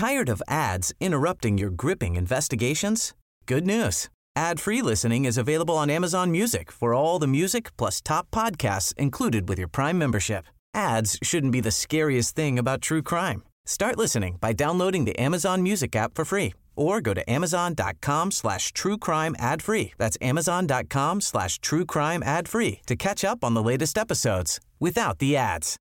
Tired of ads interrupting your gripping investigations? Good news. Ad-free listening is available on Amazon Music for all the music plus top podcasts included with your Prime membership. Ads shouldn't be the scariest thing about true crime. Start listening by downloading the Amazon Music app for free or go to amazon.com/truecrime ad-free. That's amazon.com/truecrime ad-free to catch up on the latest episodes without the ads.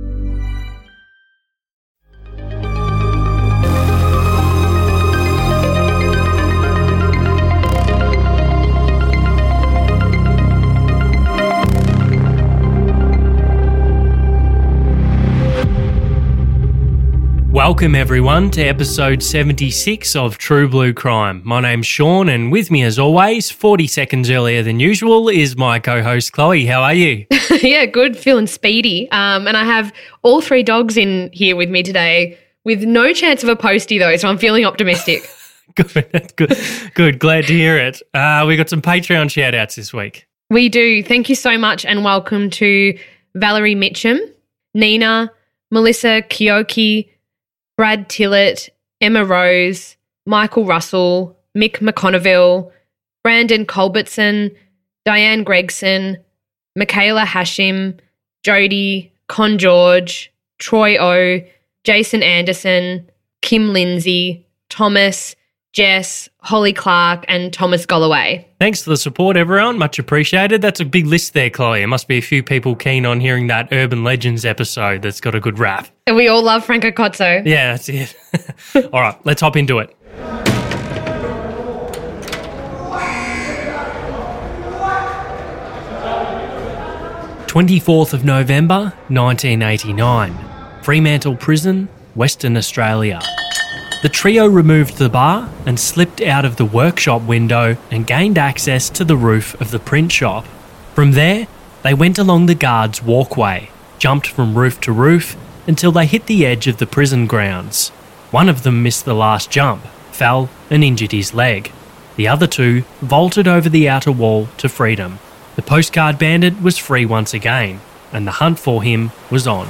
Welcome everyone to episode 76 of True Blue Crime. My name's Sean and with me as always, 40 seconds earlier than usual, is my co-host Chloe. How are you? Yeah, good, feeling speedy. And I have all three dogs in here with me today with no chance of a postie though, so I'm feeling optimistic. Good. Glad to hear it. We got some Patreon shout outs this week. We do. Thank you so much and welcome to Valerie Mitchum, Nina, Melissa Kioki, Brad Tillett, Emma Rose, Michael Russell, Mick McConneville, Brandon Culbertson, Diane Gregson, Michaela Hashim, Jody, Con George, Troy O, Jason Anderson, Kim Lindsay, Thomas, Jess, Holly Clark and Thomas Golloway. Thanks for the support, everyone. Much appreciated. That's a big list there, Chloe. There must be a few people keen on hearing that Urban Legends episode that's got a good rap. And we all love Franco Cozzo. Yeah, that's it. All right, let's hop into it. "24th of November, 1989. Fremantle Prison, Western Australia. The trio removed the bar and slipped out of the workshop window and gained access to the roof of the print shop. From there, they went along the guard's walkway, jumped from roof to roof until they hit the edge of the prison grounds. One of them missed the last jump, fell and injured his leg. The other two vaulted over the outer wall to freedom. The postcard bandit was free once again, and the hunt for him was on.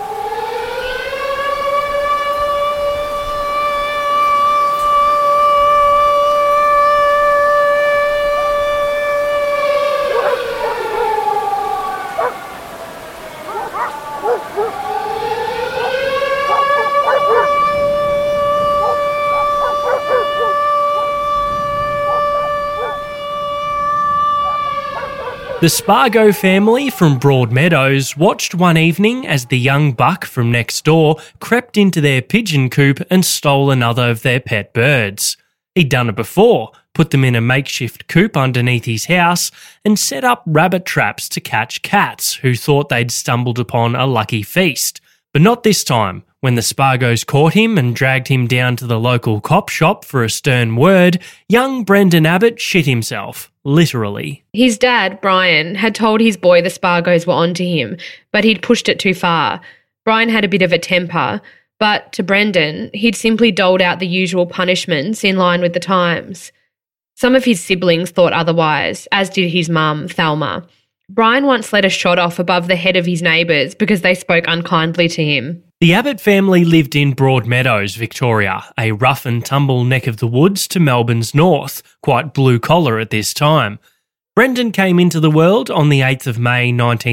The Spargo family from Broadmeadows watched one evening as the young buck from next door crept into their pigeon coop and stole another of their pet birds. He'd done it before, put them in a makeshift coop underneath his house and set up rabbit traps to catch cats who thought they'd stumbled upon a lucky feast. But not this time. When the Spargos caught him and dragged him down to the local cop shop for a stern word, young Brendan Abbott shit himself, literally. His dad, Brian, had told his boy the Spargos were onto him, but he'd pushed it too far. Brian had a bit of a temper, but to Brendan, he'd simply doled out the usual punishments in line with the times. Some of his siblings thought otherwise, as did his mum, Thelma. Brian once let a shot off above the head of his neighbours because they spoke unkindly to him. The Abbott family lived in Broadmeadows, Victoria, a rough and tumble neck of the woods to Melbourne's north, quite blue-collar at this time. Brendan came into the world on the 8th of May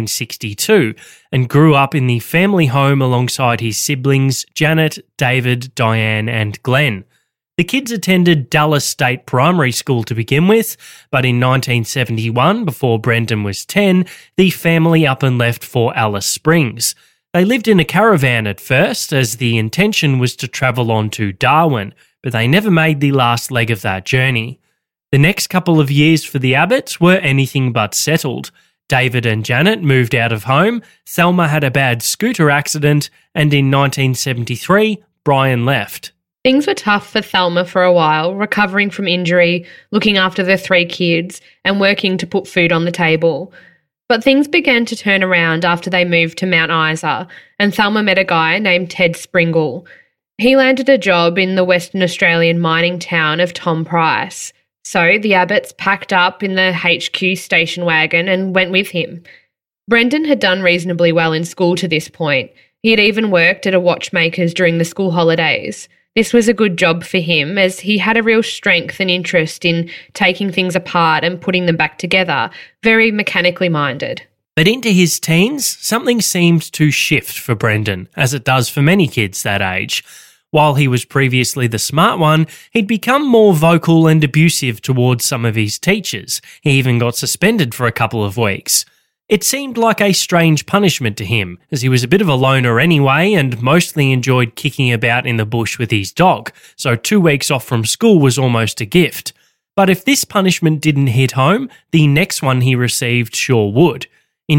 1962 and grew up in the family home alongside his siblings Janet, David, Diane and Glenn. The kids attended Dallas State Primary School to begin with, but in 1971, before Brendan was 10, the family up and left for Alice Springs. They lived in a caravan at first, as the intention was to travel on to Darwin, but they never made the last leg of that journey. The next couple of years for the Abbotts were anything but settled. David and Janet moved out of home, Thelma had a bad scooter accident, and in 1973, Brian left. Things were tough for Thelma for a while, recovering from injury, looking after the three kids, and working to put food on the table. But things began to turn around after they moved to Mount Isa, and Thelma met a guy named Ted Springle. He landed a job in the Western Australian mining town of Tom Price. So the Abbotts packed up in the HQ station wagon and went with him. Brendan had done reasonably well in school to this point. He had even worked at a watchmaker's during the school holidays. This was a good job for him as he had a real strength and interest in taking things apart and putting them back together, very mechanically minded. But into his teens, something seemed to shift for Brendan, as it does for many kids that age. While he was previously the smart one, he'd become more vocal and abusive towards some of his teachers. He even got suspended for a couple of weeks. It seemed like a strange punishment to him, as he was a bit of a loner anyway and mostly enjoyed kicking about in the bush with his dog, so 2 weeks off from school was almost a gift. But if this punishment didn't hit home, the next one he received sure would. In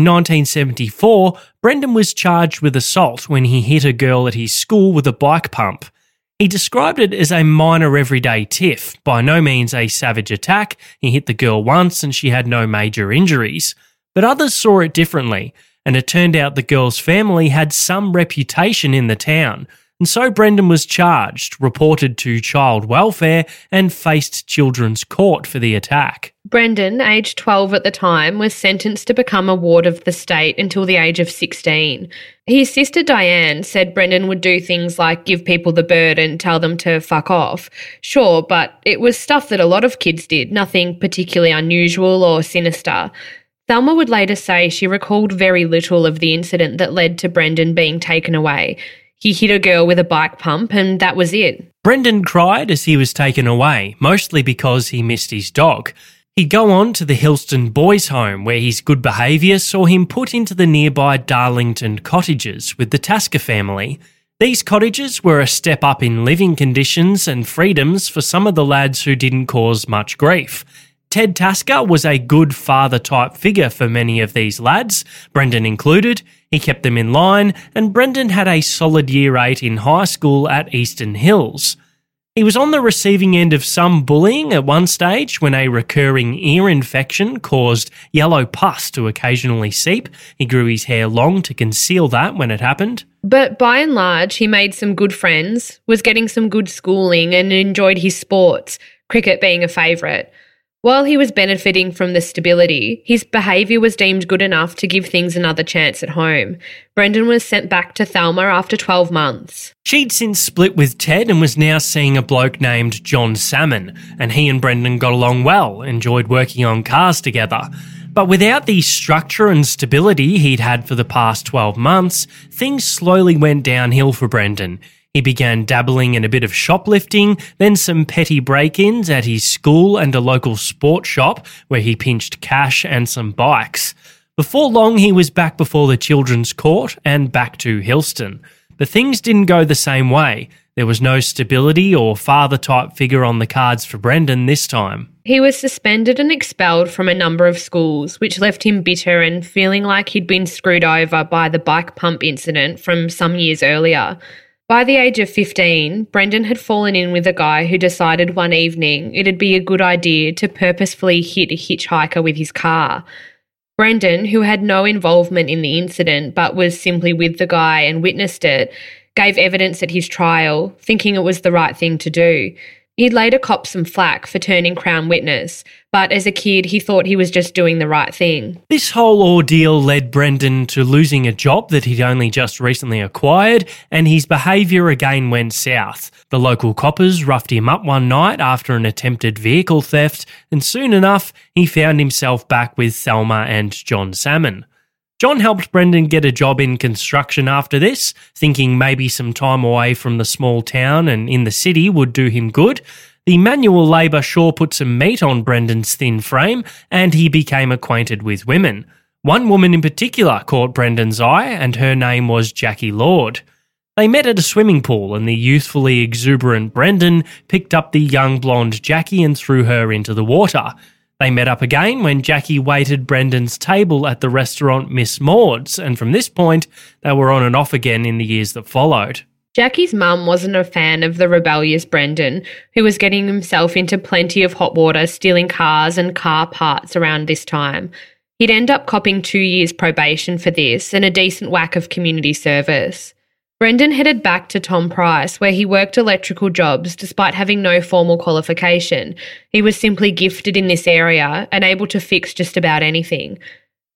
1974, Brendan was charged with assault when he hit a girl at his school with a bike pump. He described it as a minor everyday tiff, by no means a savage attack. He hit the girl once and she had no major injuries. But others saw it differently, and it turned out the girl's family had some reputation in the town, and so Brendan was charged, reported to child welfare, and faced children's court for the attack. Brendan, aged 12 at the time, was sentenced to become a ward of the state until the age of 16. His sister Diane said Brendan would do things like give people the bird and tell them to fuck off. Sure, but it was stuff that a lot of kids did, nothing particularly unusual or sinister. Thelma would later say she recalled very little of the incident that led to Brendan being taken away. He hit a girl with a bike pump and that was it. Brendan cried as he was taken away, mostly because he missed his dog. He'd go on to the Hillston Boys' Home, where his good behaviour saw him put into the nearby Darlington cottages with the Tasker family. These cottages were a step up in living conditions and freedoms for some of the lads who didn't cause much grief. Ted Tasker was a good father-type figure for many of these lads, Brendan included. He kept them in line, and Brendan had a solid year 8 in high school at Eastern Hills. He was on the receiving end of some bullying at one stage when a recurring ear infection caused yellow pus to occasionally seep. He grew his hair long to conceal that when it happened. But by and large, he made some good friends, was getting some good schooling and enjoyed his sports, cricket being a favourite. While he was benefiting from the stability, his behaviour was deemed good enough to give things another chance at home. Brendan was sent back to Thelma after 12 months. She'd since split with Ted and was now seeing a bloke named John Salmon, and he and Brendan got along well, enjoyed working on cars together. But without the structure and stability he'd had for the past 12 months, things slowly went downhill for Brendan. He began dabbling in a bit of shoplifting, then some petty break-ins at his school and a local sports shop where he pinched cash and some bikes. Before long, he was back before the Children's Court and back to Hillston. But things didn't go the same way. There was no stability or father-type figure on the cards for Brendan this time. He was suspended and expelled from a number of schools, which left him bitter and feeling like he'd been screwed over by the bike pump incident from some years earlier. By the age of 15, Brendan had fallen in with a guy who decided one evening it'd be a good idea to purposefully hit a hitchhiker with his car. Brendan, who had no involvement in the incident but was simply with the guy and witnessed it, gave evidence at his trial, thinking it was the right thing to do. He'd later copped some flack for turning Crown witness, but as a kid he thought he was just doing the right thing. This whole ordeal led Brendan to losing a job that he'd only just recently acquired, and his behaviour again went south. The local coppers roughed him up one night after an attempted vehicle theft, and soon enough he found himself back with Thelma and John Salmon. John helped Brendan get a job in construction after this, thinking maybe some time away from the small town and in the city would do him good. The manual labour sure put some meat on Brendan's thin frame, and he became acquainted with women. One woman in particular caught Brendan's eye, and her name was Jackie Lord. They met at a swimming pool, and the youthfully exuberant Brendan picked up the young blonde Jackie and threw her into the water. They met up again when Jackie waited Brendan's table at the restaurant Miss Maud's, and from this point, they were on and off again in the years that followed. Jackie's mum wasn't a fan of the rebellious Brendan, who was getting himself into plenty of hot water, stealing cars and car parts around this time. He'd end up copping 2 years probation for this and a decent whack of community service. Brendan headed back to Tom Price, where he worked electrical jobs despite having no formal qualification. He was simply gifted in this area and able to fix just about anything.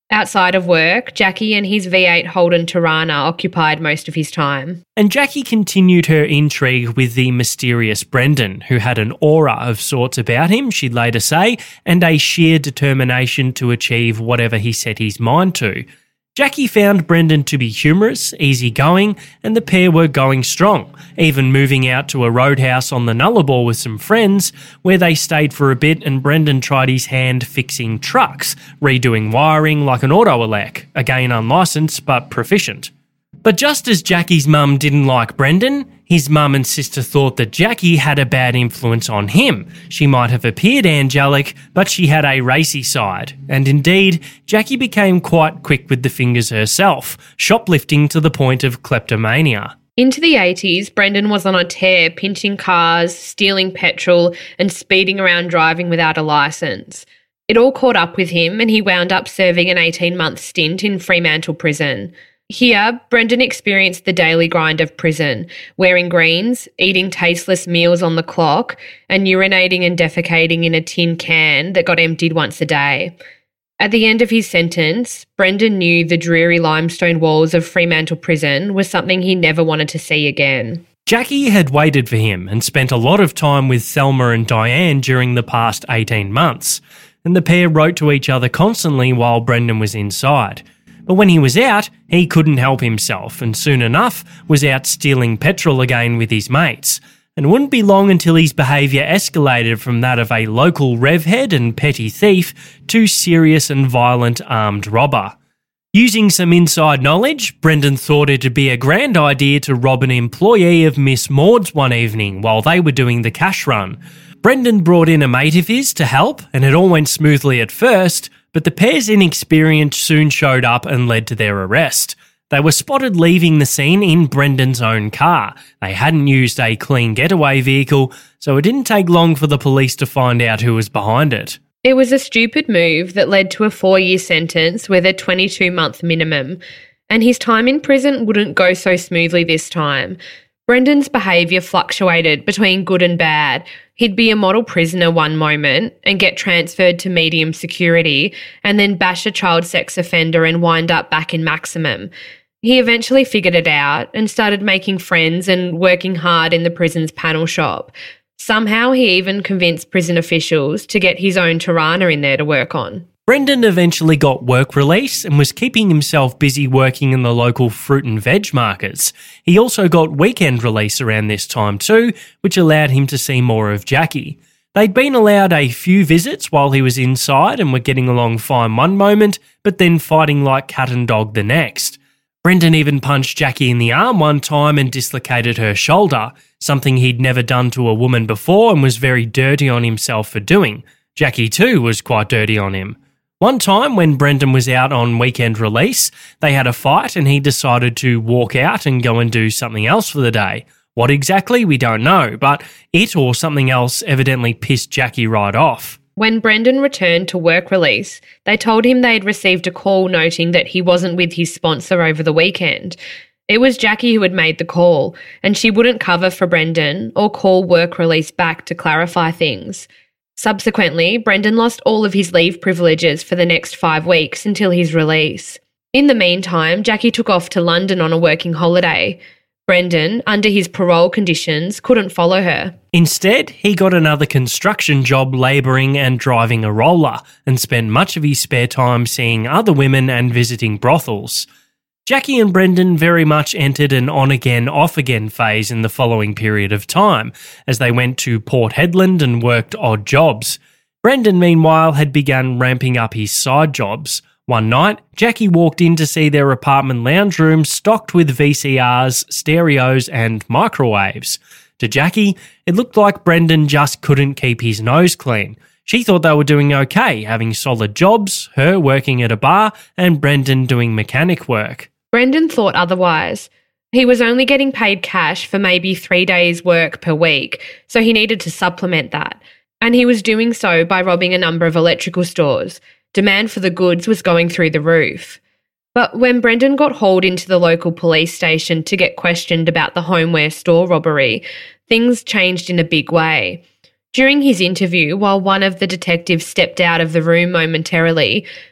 Outside of work, Jackie and his V8 Holden Torana occupied most of his time. And Jackie continued her intrigue with the mysterious Brendan, who had an aura of sorts about him, she'd later say, and a sheer determination to achieve whatever he set his mind to. Jackie found Brendan to be humorous, easygoing, and the pair were going strong, even moving out to a roadhouse on the Nullarbor with some friends, where they stayed for a bit and Brendan tried his hand fixing trucks, redoing wiring like an auto elec, again unlicensed but proficient. But just as Jackie's mum didn't like Brendan, his mum and sister thought that Jackie had a bad influence on him. She might have appeared angelic, but she had a racy side. And indeed, Jackie became quite quick with the fingers herself, shoplifting to the point of kleptomania. Into the 80s, Brendan was on a tear, pinching cars, stealing petrol, and speeding around driving without a licence. It all caught up with him and he wound up serving an 18-month stint in Fremantle Prison. Here, Brendan experienced the daily grind of prison, wearing greens, eating tasteless meals on the clock, and urinating and defecating in a tin can that got emptied once a day. At the end of his sentence, Brendan knew the dreary limestone walls of Fremantle Prison was something he never wanted to see again. Jackie had waited for him and spent a lot of time with Thelma and Diane during the past 18 months, and the pair wrote to each other constantly while Brendan was inside. But when he was out, he couldn't help himself and soon enough was out stealing petrol again with his mates. And it wouldn't be long until his behaviour escalated from that of a local revhead and petty thief to serious and violent armed robber. Using some inside knowledge, Brendan thought it'd be a grand idea to rob an employee of Miss Maud's one evening while they were doing the cash run. Brendan brought in a mate of his to help and it all went smoothly at first, but the pair's inexperience soon showed up and led to their arrest. They were spotted leaving the scene in Brendan's own car. They hadn't used a clean getaway vehicle, so it didn't take long for the police to find out who was behind it. It was a stupid move that led to a 4-year sentence with a 22-month minimum, and his time in prison wouldn't go so smoothly this time. Brendan's behaviour fluctuated between good and bad. He'd be a model prisoner one moment and get transferred to medium security and then bash a child sex offender and wind up back in maximum. He eventually figured it out and started making friends and working hard in the prison's panel shop. Somehow he even convinced prison officials to get his own Torana in there to work on. Brendan eventually got work release and was keeping himself busy working in the local fruit and veg markets. He also got weekend release around this time too, which allowed him to see more of Jackie. They'd been allowed a few visits while he was inside and were getting along fine one moment, but then fighting like cat and dog the next. Brendan even punched Jackie in the arm one time and dislocated her shoulder, something he'd never done to a woman before and was very dirty on himself for doing. Jackie too was quite dirty on him. One time when Brendan was out on weekend release, they had a fight and he decided to walk out and go and do something else for the day. What exactly, we don't know, but it or something else evidently pissed Jackie right off. When Brendan returned to work release, they told him they'd received a call noting that he wasn't with his sponsor over the weekend. It was Jackie who had made the call, and she wouldn't cover for Brendan or call work release back to clarify things. Subsequently, Brendan lost all of his leave privileges for the next 5 weeks until his release. In the meantime, Jackie took off to London on a working holiday. Brendan, under his parole conditions, couldn't follow her. Instead, he got another construction job labouring and driving a roller and spent much of his spare time seeing other women and visiting brothels. Jackie and Brendan very much entered an on-again, off-again phase in the following period of time, as they went to Port Hedland and worked odd jobs. Brendan, meanwhile, had begun ramping up his side jobs. One night, Jackie walked in to see their apartment lounge room stocked with VCRs, stereos and microwaves. To Jackie, it looked like Brendan just couldn't keep his nose clean. She thought they were doing okay, having solid jobs, her working at a bar and Brendan doing mechanic work. Brendan thought otherwise. He was only getting paid cash for maybe 3 days' work per week, so he needed to supplement that. And he was doing so by robbing a number of electrical stores. Demand for the goods was going through the roof. But when Brendan got hauled into the local police station to get questioned about the homeware store robbery, things changed in a big way. During his interview, while one of the detectives stepped out of the room momentarily,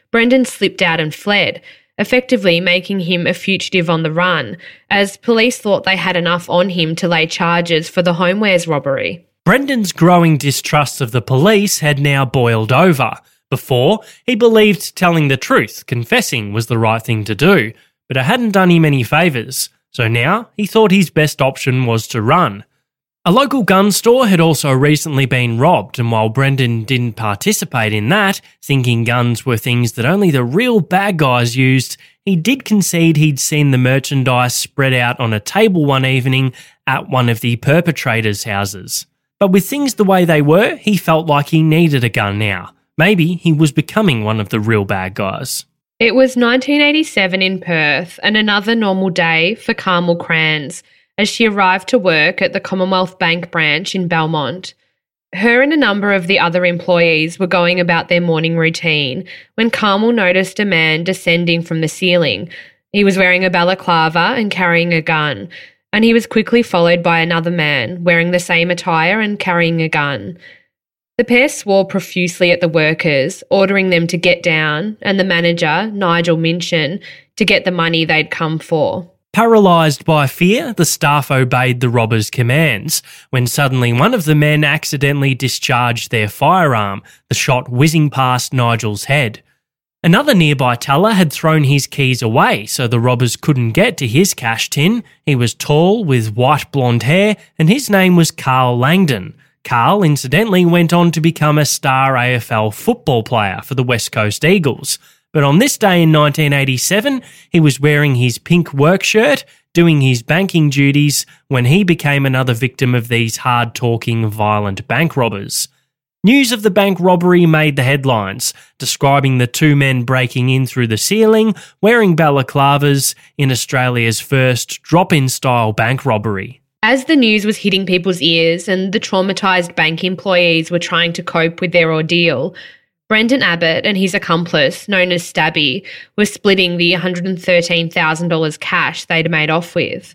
Brendan slipped out and fled, effectively making him a fugitive on the run, as police thought they had enough on him to lay charges for the homewares robbery. Brendan's growing distrust of the police had now boiled over. Before, he believed telling the truth, confessing, was the right thing to do, but it hadn't done him any favours, so now he thought his best option was to run. A local gun store had also recently been robbed, and while Brendan didn't participate in that, thinking guns were things that only the real bad guys used, he did concede he'd seen the merchandise spread out on a table one evening at one of the perpetrators' houses. But with things the way they were, he felt like he needed a gun now. Maybe he was becoming one of the real bad guys. It was 1987 in Perth and another normal day for Carmel Kranz as she arrived to work at the Commonwealth Bank branch in Belmont. Her and a number of the other employees were going about their morning routine when Carmel noticed a man descending from the ceiling. He was wearing a balaclava and carrying a gun, and he was quickly followed by another man wearing the same attire and carrying a gun. The pair swore profusely at the workers, ordering them to get down, and the manager, Nigel Minchin, to get the money they'd come for. Paralysed by fear, the staff obeyed the robbers' commands, when suddenly one of the men accidentally discharged their firearm, the shot whizzing past Nigel's head. Another nearby teller had thrown his keys away so the robbers couldn't get to his cash tin. He was tall, with white blonde hair, and his name was Carl Langdon. Carl, incidentally, went on to become a star AFL football player for the West Coast Eagles. But on this day in 1987, he was wearing his pink work shirt, doing his banking duties, when he became another victim of these hard-talking, violent bank robbers. News of the bank robbery made the headlines, describing the two men breaking in through the ceiling, wearing balaclavas, in Australia's first drop-in style bank robbery. As the news was hitting people's ears and the traumatised bank employees were trying to cope with their ordeal, Brendan Abbott and his accomplice, known as Stabby, were splitting the $113,000 cash they'd made off with.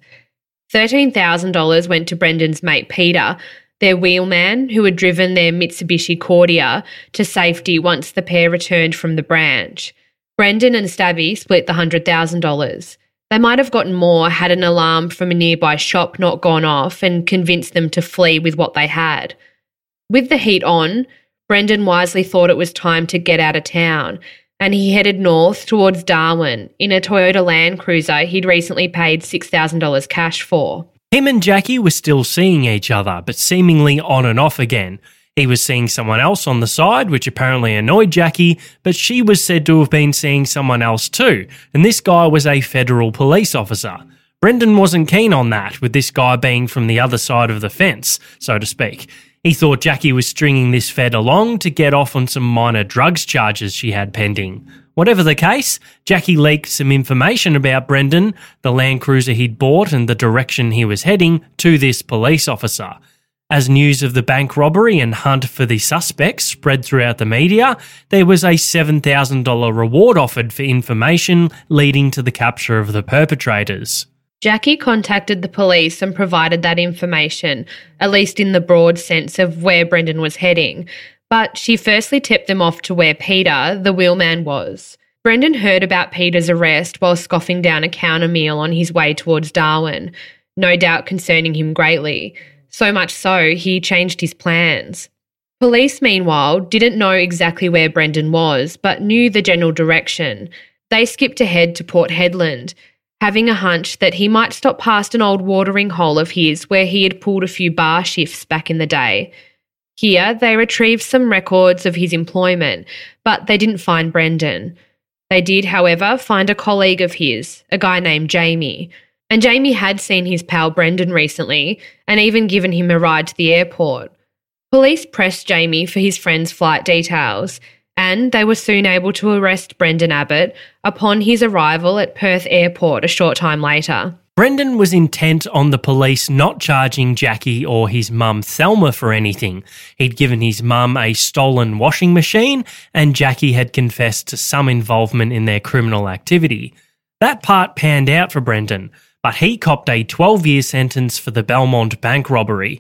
$13,000 went to Brendan's mate Peter, their wheelman, who had driven their Mitsubishi Cordia to safety once the pair returned from the branch. Brendan and Stabby split the $100,000. They might have gotten more had an alarm from a nearby shop not gone off and convinced them to flee with what they had. With the heat on, Brendan wisely thought it was time to get out of town, and he headed north towards Darwin in a Toyota Land Cruiser he'd recently paid $6,000 cash for. Him and Jackie were still seeing each other, but seemingly on and off again. He was seeing someone else on the side, which apparently annoyed Jackie, but she was said to have been seeing someone else too, and this guy was a federal police officer. Brendan wasn't keen on that, with this guy being from the other side of the fence, so to speak. He thought Jackie was stringing this Fed along to get off on some minor drugs charges she had pending. Whatever the case, Jackie leaked some information about Brendan, the Land Cruiser he'd bought and the direction he was heading, to this police officer. As news of the bank robbery and hunt for the suspects spread throughout the media, there was a $7,000 reward offered for information leading to the capture of the perpetrators. Jackie contacted the police and provided that information, at least in the broad sense of where Brendan was heading, but she firstly tipped them off to where Peter, the wheelman, was. Brendan heard about Peter's arrest while scoffing down a counter meal on his way towards Darwin, no doubt concerning him greatly. So much so, he changed his plans. Police, meanwhile, didn't know exactly where Brendan was, but knew the general direction. They skipped ahead to Port Hedland, having a hunch that he might stop past an old watering hole of his where he had pulled a few bar shifts back in the day. Here, they retrieved some records of his employment, but they didn't find Brendan. They did, however, find a colleague of his, a guy named Jamie. And Jamie had seen his pal Brendan recently and even given him a ride to the airport. Police pressed Jamie for his friend's flight details, and they were soon able to arrest Brendan Abbott upon his arrival at Perth Airport a short time later. Brendan was intent on the police not charging Jackie or his mum Thelma for anything. He'd given his mum a stolen washing machine, and Jackie had confessed to some involvement in their criminal activity. That part panned out for Brendan, but he copped a 12-year sentence for the Belmont bank robbery.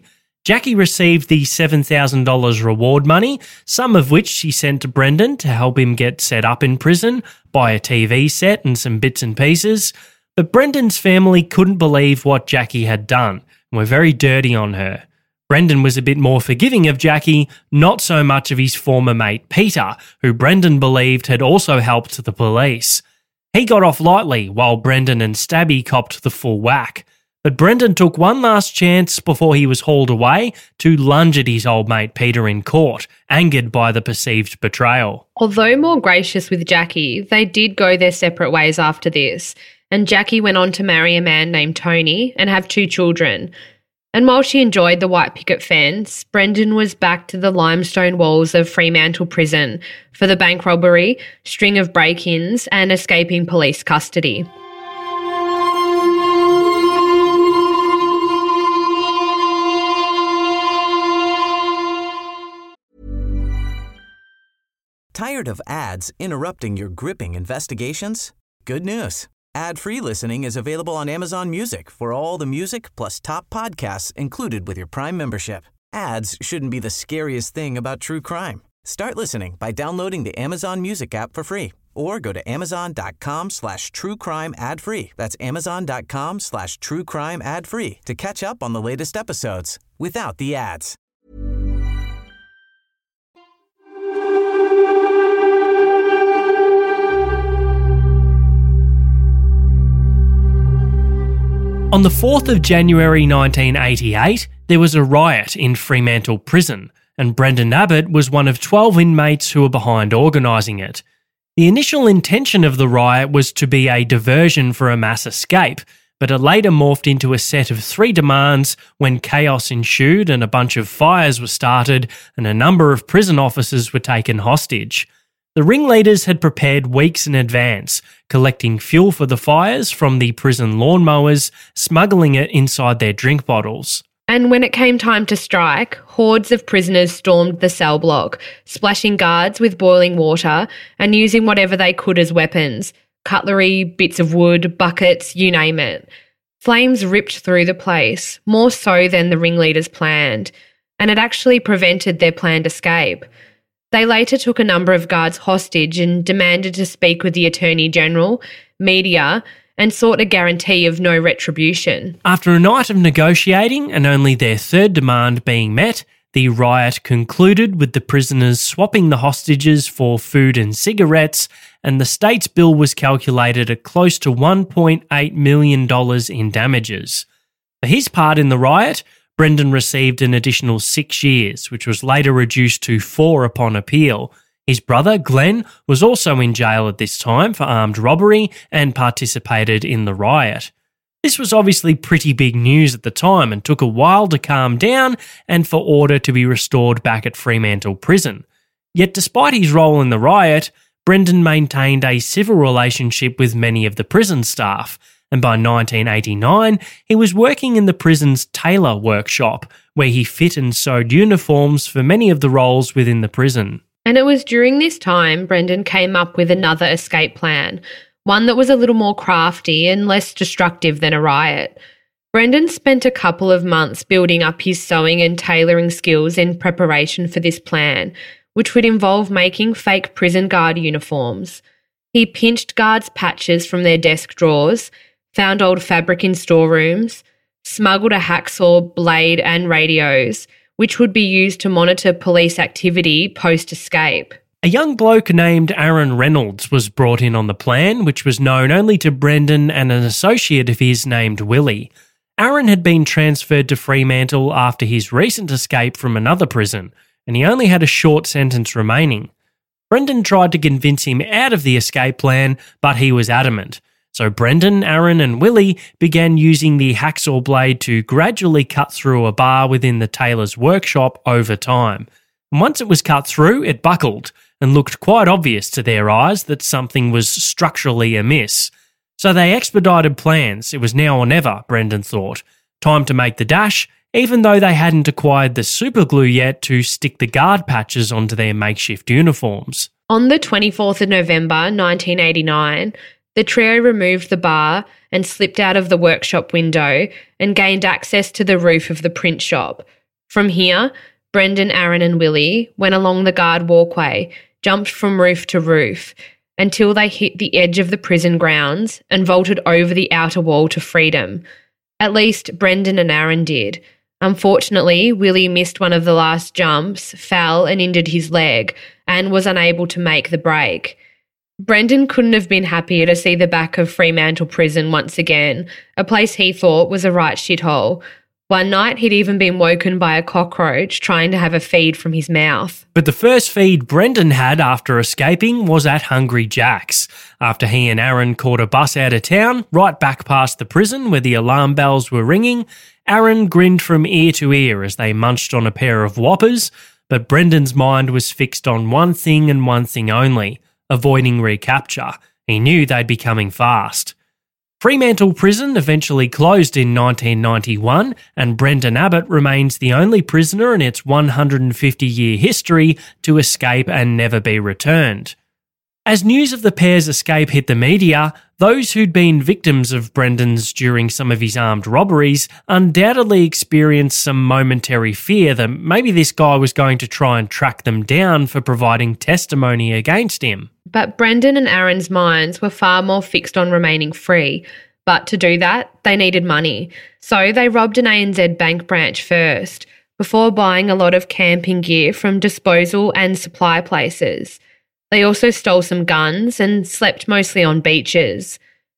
Jackie received the $7,000 reward money, some of which she sent to Brendan to help him get set up in prison, buy a TV set and some bits and pieces. But Brendan's family couldn't believe what Jackie had done and were very dirty on her. Brendan was a bit more forgiving of Jackie, not so much of his former mate Peter, who Brendan believed had also helped the police. He got off lightly while Brendan and Stabby copped the full whack. But Brendan took one last chance before he was hauled away to lunge at his old mate Peter in court, angered by the perceived betrayal. Although more gracious with Jackie, they did go their separate ways after this, and Jackie went on to marry a man named Tony and have 2 children. And while she enjoyed the white picket fence, Brendan was back to the limestone walls of Fremantle Prison for the bank robbery, string of break-ins and escaping police custody. Tired of ads interrupting your gripping investigations? Good news. Ad-free listening is available on Amazon Music for all the music plus top podcasts included with your Prime membership. Ads shouldn't be the scariest thing about true crime. Start listening by downloading the Amazon Music app for free or go to amazon.com/truecrime ad-free. That's amazon.com/truecrime ad-free to catch up on the latest episodes without the ads. On the 4th of January 1988, there was a riot in Fremantle Prison, and Brendan Abbott was one of 12 inmates who were behind organising it. The initial intention of the riot was to be a diversion for a mass escape, but it later morphed into a set of 3 demands when chaos ensued and a bunch of fires were started and a number of prison officers were taken hostage. The ringleaders had prepared weeks in advance, collecting fuel for the fires from the prison lawnmowers, smuggling it inside their drink bottles. And when it came time to strike, hordes of prisoners stormed the cell block, splashing guards with boiling water and using whatever they could as weapons – cutlery, bits of wood, buckets, you name it. Flames ripped through the place, more so than the ringleaders planned, and it actually prevented their planned escape. They later took a number of guards hostage and demanded to speak with the Attorney General, media, and sought a guarantee of no retribution. After a night of negotiating and only their 3rd demand being met, the riot concluded with the prisoners swapping the hostages for food and cigarettes, and the state's bill was calculated at close to $1.8 million in damages. For his part in the riot, Brendan received an additional 6 years, which was later reduced to 4 upon appeal. His brother, Glenn, was also in jail at this time for armed robbery and participated in the riot. This was obviously pretty big news at the time and took a while to calm down and for order to be restored back at Fremantle Prison. Yet despite his role in the riot, Brendan maintained a civil relationship with many of the prison staff, and by 1989, he was working in the prison's tailor workshop, where he fit and sewed uniforms for many of the roles within the prison. And it was during this time Brendan came up with another escape plan, one that was a little more crafty and less destructive than a riot. Brendan spent a couple of months building up his sewing and tailoring skills in preparation for this plan, which would involve making fake prison guard uniforms. He pinched guards' patches from their desk drawers, found old fabric in storerooms, smuggled a hacksaw, blade and radios, which would be used to monitor police activity post-escape. A young bloke named Aaron Reynolds was brought in on the plan, which was known only to Brendan and an associate of his named Willie. Aaron had been transferred to Fremantle after his recent escape from another prison, and he only had a short sentence remaining. Brendan tried to convince him out of the escape plan, but he was adamant. So Brendan, Aaron and Willie began using the hacksaw blade to gradually cut through a bar within the tailor's workshop over time. And once it was cut through, it buckled and looked quite obvious to their eyes that something was structurally amiss. So they expedited plans. It was now or never, Brendan thought. Time to make the dash, even though they hadn't acquired the superglue yet to stick the guard patches onto their makeshift uniforms. On the 24th of November 1989, the trio removed the bar and slipped out of the workshop window and gained access to the roof of the print shop. From here, Brendan, Aaron and Willie went along the guard walkway, jumped from roof to roof, until they hit the edge of the prison grounds and vaulted over the outer wall to freedom. At least Brendan and Aaron did. Unfortunately, Willie missed one of the last jumps, fell and injured his leg, and was unable to make the break. Brendan couldn't have been happier to see the back of Fremantle Prison once again, a place he thought was a right shithole. One night he'd even been woken by a cockroach trying to have a feed from his mouth. But the first feed Brendan had after escaping was at Hungry Jack's, after he and Aaron caught a bus out of town, right back past the prison where the alarm bells were ringing. Aaron grinned from ear to ear as they munched on a pair of Whoppers, but Brendan's mind was fixed on one thing and one thing only: avoiding recapture. He knew they'd be coming fast. Fremantle Prison eventually closed in 1991, and Brendan Abbott remains the only prisoner in its 150-year history to escape and never be returned. As news of the pair's escape hit the media, those who'd been victims of Brendan's during some of his armed robberies undoubtedly experienced some momentary fear that maybe this guy was going to try and track them down for providing testimony against him. But Brendan and Aaron's minds were far more fixed on remaining free. But to do that, they needed money. So they robbed an ANZ bank branch first, before buying a lot of camping gear from disposal and supply places. They also stole some guns and slept mostly on beaches.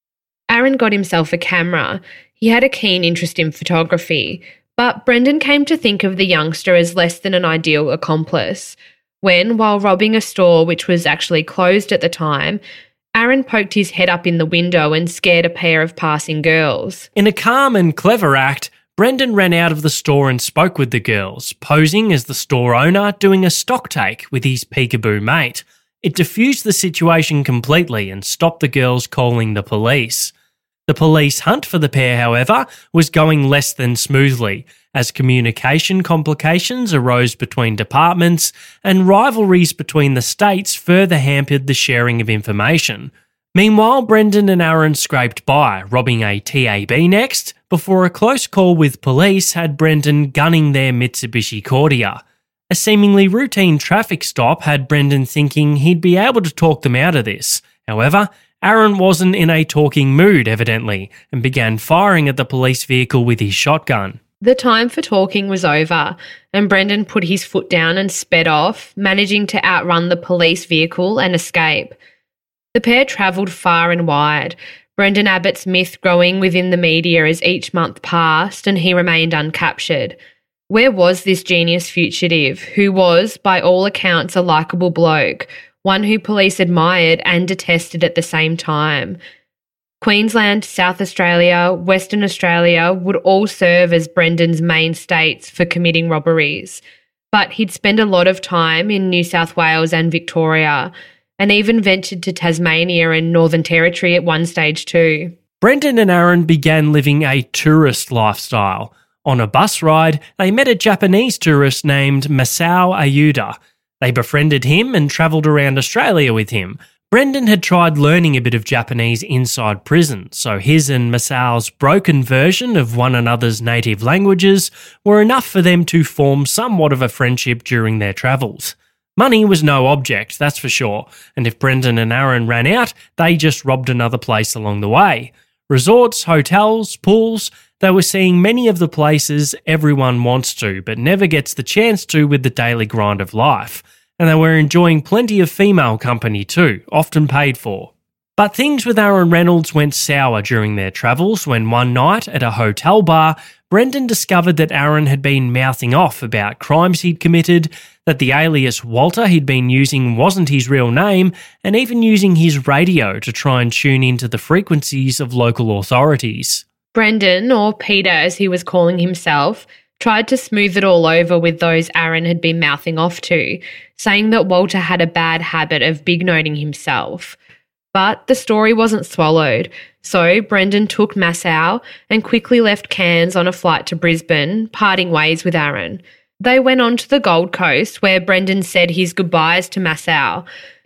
Aaron got himself a camera. He had a keen interest in photography, but Brendan came to think of the youngster as less than an ideal accomplice. When, while robbing a store which was actually closed at the time, Aaron poked his head up in the window and scared a pair of passing girls. In a calm and clever act, Brendan ran out of the store and spoke with the girls, posing as the store owner doing a stock take with his peekaboo mate. It diffused the situation completely and stopped the girls calling the police. The police hunt for the pair, however, was going less than smoothly, as communication complications arose between departments and rivalries between the states further hampered the sharing of information. Meanwhile, Brendan and Aaron scraped by, robbing a TAB next, before a close call with police had Brendan gunning their Mitsubishi Cordia. A seemingly routine traffic stop had Brendan thinking he'd be able to talk them out of this. However, Aaron wasn't in a talking mood, evidently, and began firing at the police vehicle with his shotgun. The time for talking was over, and Brendan put his foot down and sped off, managing to outrun the police vehicle and escape. The pair travelled far and wide, Brendan Abbott's myth growing within the media as each month passed and he remained uncaptured. Where was this genius fugitive, who was, by all accounts, a likeable bloke, one who police admired and detested at the same time? Queensland, South Australia, Western Australia would all serve as Brendan's main states for committing robberies. But he'd spend a lot of time in New South Wales and Victoria, and even ventured to Tasmania and Northern Territory at one stage too. Brendan and Aaron began living a tourist lifestyle. On a bus ride, they met a Japanese tourist named Masao Ayuda. They befriended him and travelled around Australia with him. Brendan had tried learning a bit of Japanese inside prison, so his and Masao's broken version of one another's native languages were enough for them to form somewhat of a friendship during their travels. Money was no object, that's for sure, and if Brendan and Aaron ran out, they just robbed another place along the way. Resorts, hotels, pools, they were seeing many of the places everyone wants to but never gets the chance to with the daily grind of life. And they were enjoying plenty of female company too, often paid for. But things with Aaron Reynolds went sour during their travels when one night at a hotel bar, Brendan discovered that Aaron had been mouthing off about crimes he'd committed, that the alias Walter he'd been using wasn't his real name, and even using his radio to try and tune into the frequencies of local authorities. Brendan, or Peter as he was calling himself, tried to smooth it all over with those Aaron had been mouthing off to, saying that Walter had a bad habit of big-noting himself. But the story wasn't swallowed, so Brendan took Masao and quickly left Cairns on a flight to Brisbane, parting ways with Aaron. They went on to the Gold Coast, where Brendan said his goodbyes to Masao.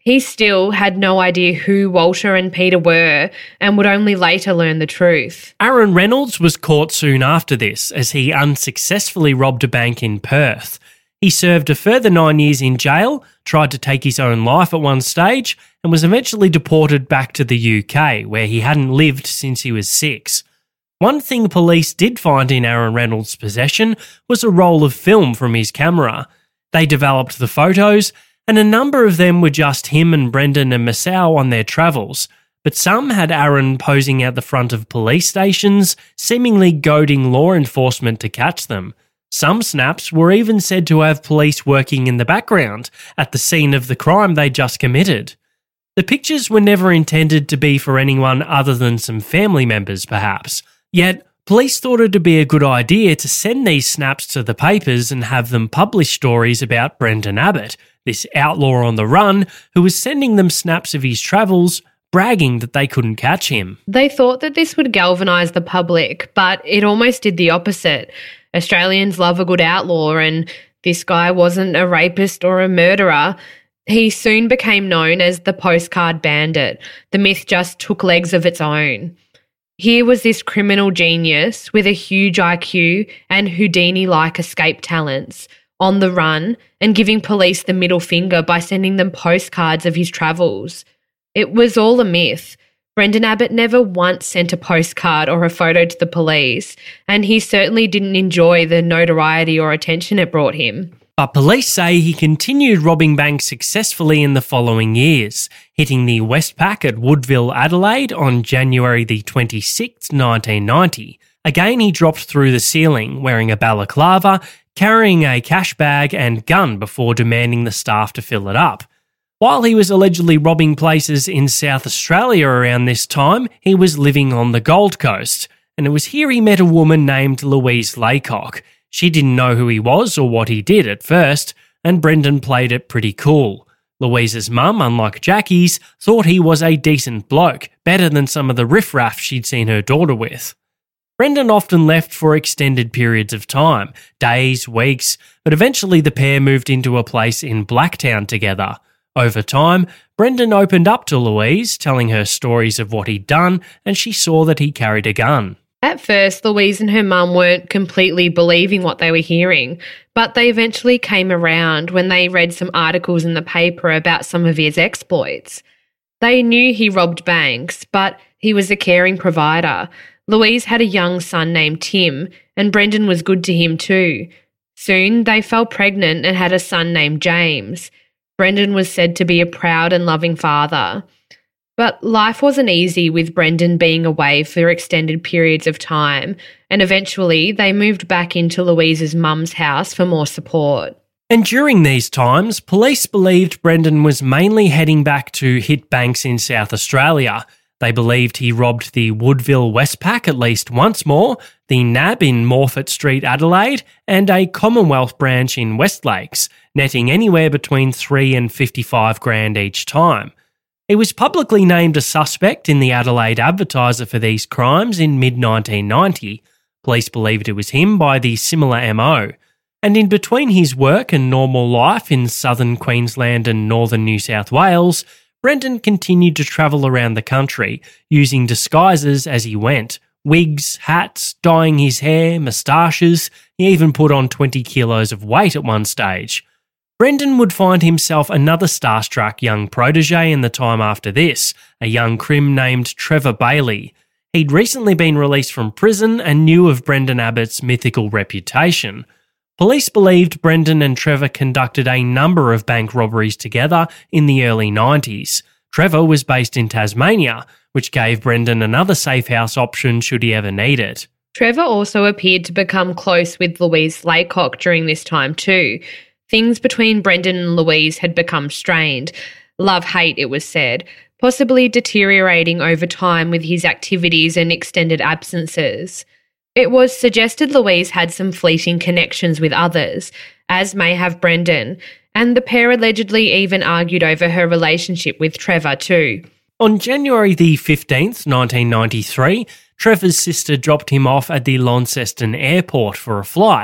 He still had no idea who Walter and Peter were and would only later learn the truth. Aaron Reynolds was caught soon after this as he unsuccessfully robbed a bank in Perth. He served a further 9 years in jail, tried to take his own life at one stage, and was eventually deported back to the UK, where he hadn't lived since he was 6. One thing police did find in Aaron Reynolds' possession was a roll of film from his camera. They developed the photos, and a number of them were just him and Brendan and Massow on their travels, but some had Aaron posing out the front of police stations, seemingly goading law enforcement to catch them. Some snaps were even said to have police working in the background at the scene of the crime they just committed. The pictures were never intended to be for anyone other than some family members, perhaps. Yet, police thought it would be a good idea to send these snaps to the papers and have them publish stories about Brendan Abbott, this outlaw on the run who was sending them snaps of his travels, bragging that they couldn't catch him. They thought that this would galvanise the public, but it almost did the opposite. Australians love a good outlaw, and this guy wasn't a rapist or a murderer. He soon became known as the postcard bandit. The myth just took legs of its own. Here was this criminal genius with a huge IQ and Houdini-like escape talents, on the run and giving police the middle finger by sending them postcards of his travels. It was all a myth. Brendan Abbott never once sent a postcard or a photo to the police, and he certainly didn't enjoy the notoriety or attention it brought him. But police say he continued robbing banks successfully in the following years, hitting the Westpac at Woodville, Adelaide on January the 26th, 1990. Again, he dropped through the ceiling, wearing a balaclava, carrying a cash bag and gun before demanding the staff to fill it up. While he was allegedly robbing places in South Australia around this time, he was living on the Gold Coast, and it was here he met a woman named Louise Laycock. She didn't know who he was or what he did at first, and Brendan played it pretty cool. Louise's mum, unlike Jackie's, thought he was a decent bloke, better than some of the riffraff she'd seen her daughter with. Brendan often left for extended periods of time, days, weeks, but eventually the pair moved into a place in Blacktown together. Over time, Brendan opened up to Louise, telling her stories of what he'd done, and she saw that he carried a gun. At first, Louise and her mum weren't completely believing what they were hearing, but they eventually came around when they read some articles in the paper about some of his exploits. They knew he robbed banks, but he was a caring provider. Louise had a young son named Tim, and Brendan was good to him too. Soon, they fell pregnant and had a son named James. Brendan was said to be a proud and loving father. But life wasn't easy with Brendan being away for extended periods of time, and eventually they moved back into Louise's mum's house for more support. And during these times, police believed Brendan was mainly heading back to hit banks in South Australia. They believed he robbed the Woodville Westpac at least once more, the NAB in Morphett Street, Adelaide, and a Commonwealth branch in Westlakes, netting anywhere between $3 and $55,000 each time. He was publicly named a suspect in the Adelaide Advertiser for these crimes in mid-1990. Police believed it was him by the similar MO. And in between his work and normal life in southern Queensland and northern New South Wales, Brendan continued to travel around the country, using disguises as he went. Wigs, hats, dyeing his hair, moustaches. He even put on 20 kilos of weight at one stage. Brendan would find himself another starstruck young protege in the time after this, a young crim named Trevor Bailey. He'd recently been released from prison and knew of Brendan Abbott's mythical reputation. Police believed Brendan and Trevor conducted a number of bank robberies together in the early 90s. Trevor was based in Tasmania, which gave Brendan another safe house option should he ever need it. Trevor also appeared to become close with Louise Laycock during this time too. Things between Brendan and Louise had become strained. Love-hate, it was said, possibly deteriorating over time with his activities and extended absences. It was suggested Louise had some fleeting connections with others, as may have Brendan, and the pair allegedly even argued over her relationship with Trevor too. On January the 15th, 1993, Trevor's sister dropped him off at the Launceston airport for a flight.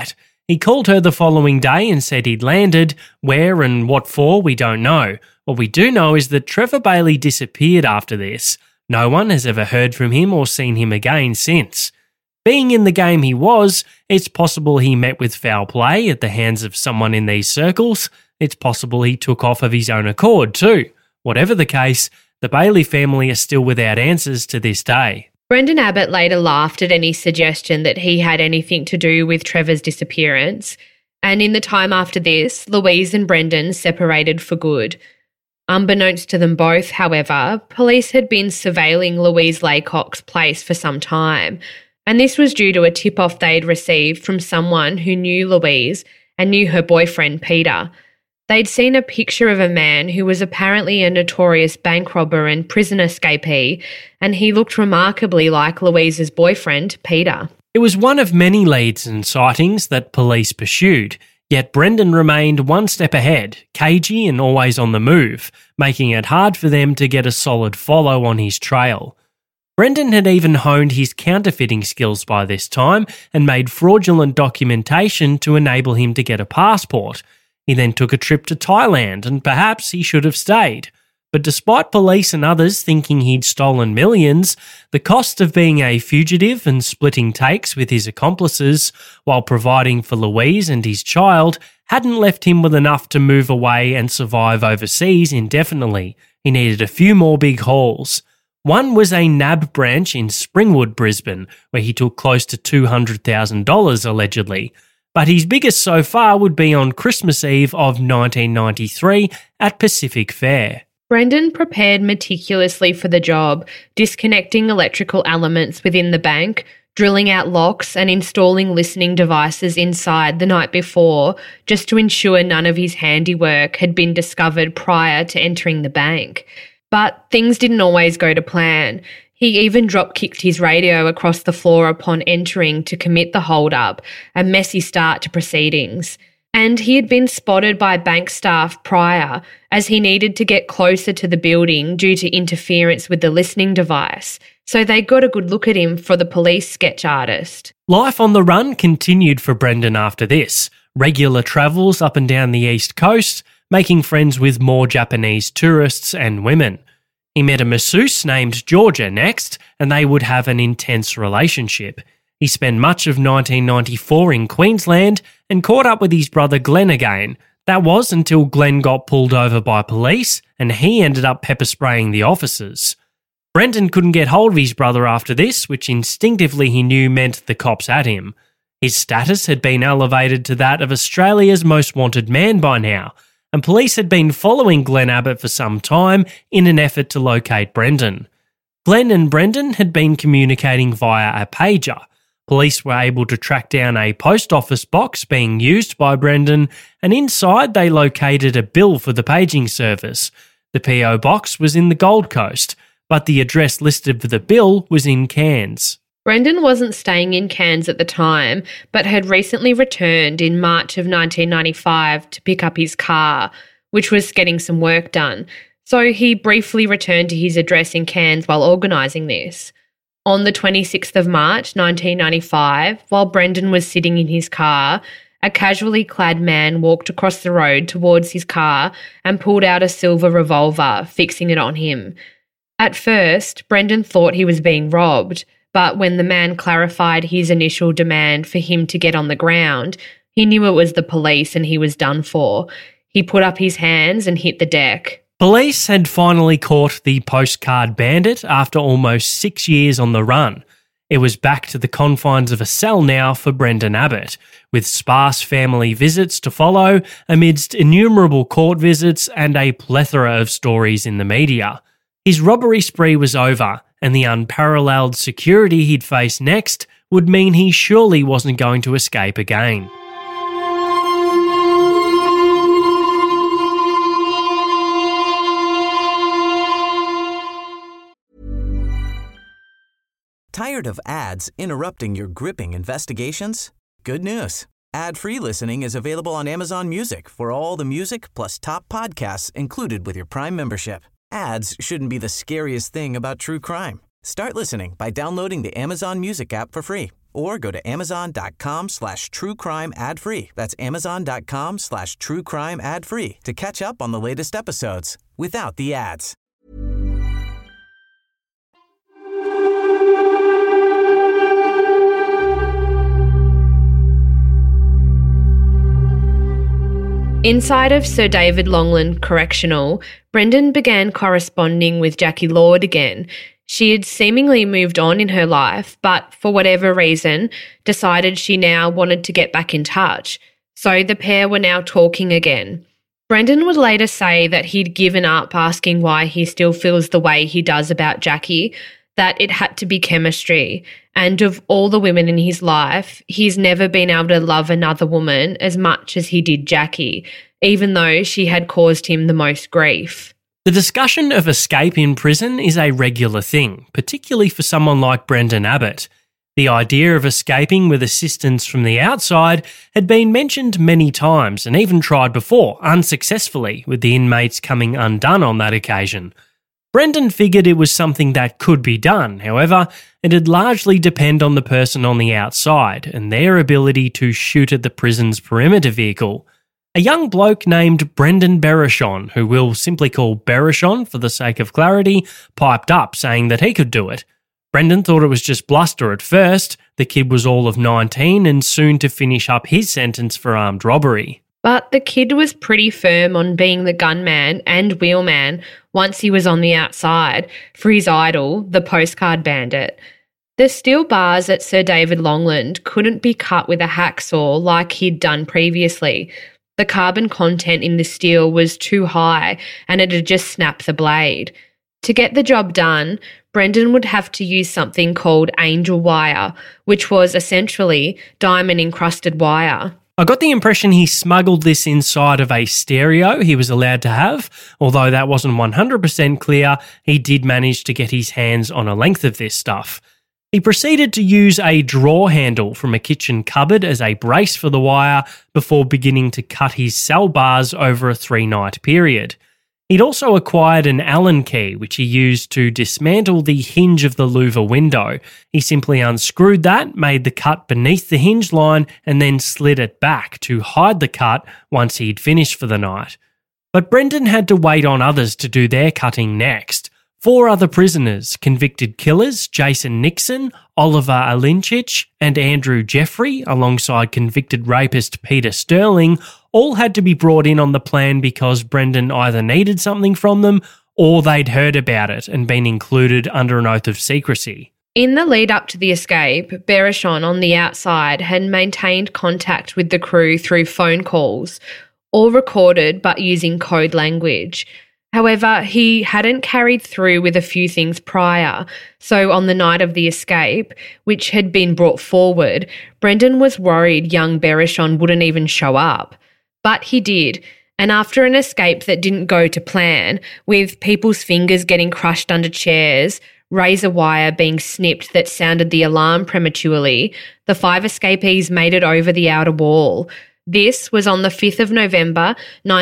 He called her the following day and said he'd landed. Where and what for, we don't know. What we do know is that Trevor Bailey disappeared after this. No one has ever heard from him or seen him again since. Being in the game he was, it's possible he met with foul play at the hands of someone in these circles. It's possible he took off of his own accord too. Whatever the case, the Bailey family are still without answers to this day. Brendan Abbott later laughed at any suggestion that he had anything to do with Trevor's disappearance, and in the time after this, Louise and Brendan separated for good. Unbeknownst to them both, however, police had been surveilling Louise Laycock's place for some time, and this was due to a tip-off they'd received from someone who knew Louise and knew her boyfriend, Peter. They'd seen a picture of a man who was apparently a notorious bank robber and prison escapee, and he looked remarkably like Louise's boyfriend, Peter. It was one of many leads and sightings that police pursued, yet Brendan remained one step ahead, cagey and always on the move, making it hard for them to get a solid follow on his trail. Brendan had even honed his counterfeiting skills by this time and made fraudulent documentation to enable him to get a passport. He then took a trip to Thailand, and perhaps he should have stayed. But despite police and others thinking he'd stolen millions, the cost of being a fugitive and splitting takes with his accomplices while providing for Louise and his child hadn't left him with enough to move away and survive overseas indefinitely. He needed a few more big hauls. One was a NAB branch in Springwood, Brisbane, where he took close to $200,000 allegedly. But his biggest so far would be on Christmas Eve of 1993 at Pacific Fair. Brendan prepared meticulously for the job, disconnecting electrical elements within the bank, drilling out locks and installing listening devices inside the night before, just to ensure none of his handiwork had been discovered prior to entering the bank. But things didn't always go to plan. He even drop-kicked his radio across the floor upon entering to commit the hold-up, a messy start to proceedings. And he had been spotted by bank staff prior, as he needed to get closer to the building due to interference with the listening device. So they got a good look at him for the police sketch artist. Life on the run continued for Brendan after this. Regular travels up and down the East Coast, making friends with more Japanese tourists and women. He met a masseuse named Georgia next, and they would have an intense relationship. He spent much of 1994 in Queensland and caught up with his brother Glenn again. That was until Glenn got pulled over by police and he ended up pepper spraying the officers. Brendan couldn't get hold of his brother after this, which instinctively he knew meant the cops had him. His status had been elevated to that of Australia's most wanted man by now, and police had been following Glenn Abbott for some time in an effort to locate Brendan. Glenn and Brendan had been communicating via a pager. Police were able to track down a post office box being used by Brendan, and inside they located a bill for the paging service. The PO box was in the Gold Coast, but the address listed for the bill was in Cairns. Brendan wasn't staying in Cairns at the time, but had recently returned in March of 1995 to pick up his car, which was getting some work done. So he briefly returned to his address in Cairns while organising this. On the 26th of March 1995, while Brendan was sitting in his car, a casually clad man walked across the road towards his car and pulled out a silver revolver, fixing it on him. At first, Brendan thought he was being robbed, but when the man clarified his initial demand for him to get on the ground, he knew it was the police and he was done for. He put up his hands and hit the deck. Police had finally caught the postcard bandit after almost 6 years on the run. It was back to the confines of a cell now for Brendan Abbott, with sparse family visits to follow amidst innumerable court visits and a plethora of stories in the media. His robbery spree was over, and the unparalleled security he'd face next would mean he surely wasn't going to escape again. Tired of ads interrupting your gripping investigations? Good news. Ad-free listening is available on Amazon Music for all the music plus top podcasts included with your Prime membership. Ads shouldn't be the scariest thing about true crime. Start listening by downloading the Amazon Music app for free or go to amazon.com/truecrime ad-free. That's amazon.com/truecrime ad-free to catch up on the latest episodes without the ads. Inside of Sir David Longland Correctional, Brendan began corresponding with Jackie Lord again. She had seemingly moved on in her life, but for whatever reason, decided she now wanted to get back in touch. So the pair were now talking again. Brendan would later say that he'd given up asking why he still feels the way he does about Jackie, that it had to be chemistry. And of all the women in his life, he's never been able to love another woman as much as he did Jackie, even though she had caused him the most grief. The discussion of escape in prison is a regular thing, particularly for someone like Brendan Abbott. The idea of escaping with assistance from the outside had been mentioned many times and even tried before, unsuccessfully, with the inmates coming undone on that occasion. Brendan figured it was something that could be done. However, it'd largely depend on the person on the outside and their ability to shoot at the prison's perimeter vehicle. A young bloke named Brendan Bereshon, who we'll simply call Bereshon for the sake of clarity, piped up saying that he could do it. Brendan thought it was just bluster at first. The kid was all of 19 and soon to finish up his sentence for armed robbery. But the kid was pretty firm on being the gunman and wheelman once he was on the outside for his idol, the postcard bandit. The steel bars at Sir David Longland couldn't be cut with a hacksaw like he'd done previously. The carbon content in the steel was too high and it had just snapped the blade. To get the job done, Brendan would have to use something called angel wire, which was essentially diamond-encrusted wire. I got the impression he smuggled this inside of a stereo he was allowed to have. Although that wasn't 100% clear, he did manage to get his hands on a length of this stuff. He proceeded to use a drawer handle from a kitchen cupboard as a brace for the wire before beginning to cut his cell bars over a 3-night period. He'd also acquired an Allen key, which he used to dismantle the hinge of the louver window. He simply unscrewed that, made the cut beneath the hinge line, and then slid it back to hide the cut once he'd finished for the night. But Brendan had to wait on others to do their cutting next. 4 other prisoners, convicted killers, Jason Nixon, Oliver Alinchich, and Andrew Jeffrey, alongside convicted rapist Peter Sterling, all had to be brought in on the plan because Brendan either needed something from them or they'd heard about it and been included under an oath of secrecy. In the lead up to the escape, Bereshon on the outside had maintained contact with the crew through phone calls, all recorded but using code language. However, he hadn't carried through with a few things prior, so on the night of the escape, which had been brought forward, Brendan was worried young Bereshon wouldn't even show up. But he did, and after an escape that didn't go to plan, with people's fingers getting crushed under chairs, razor wire being snipped that sounded the alarm prematurely, the 5 escapees made it over the outer wall. This was on the 5th of November,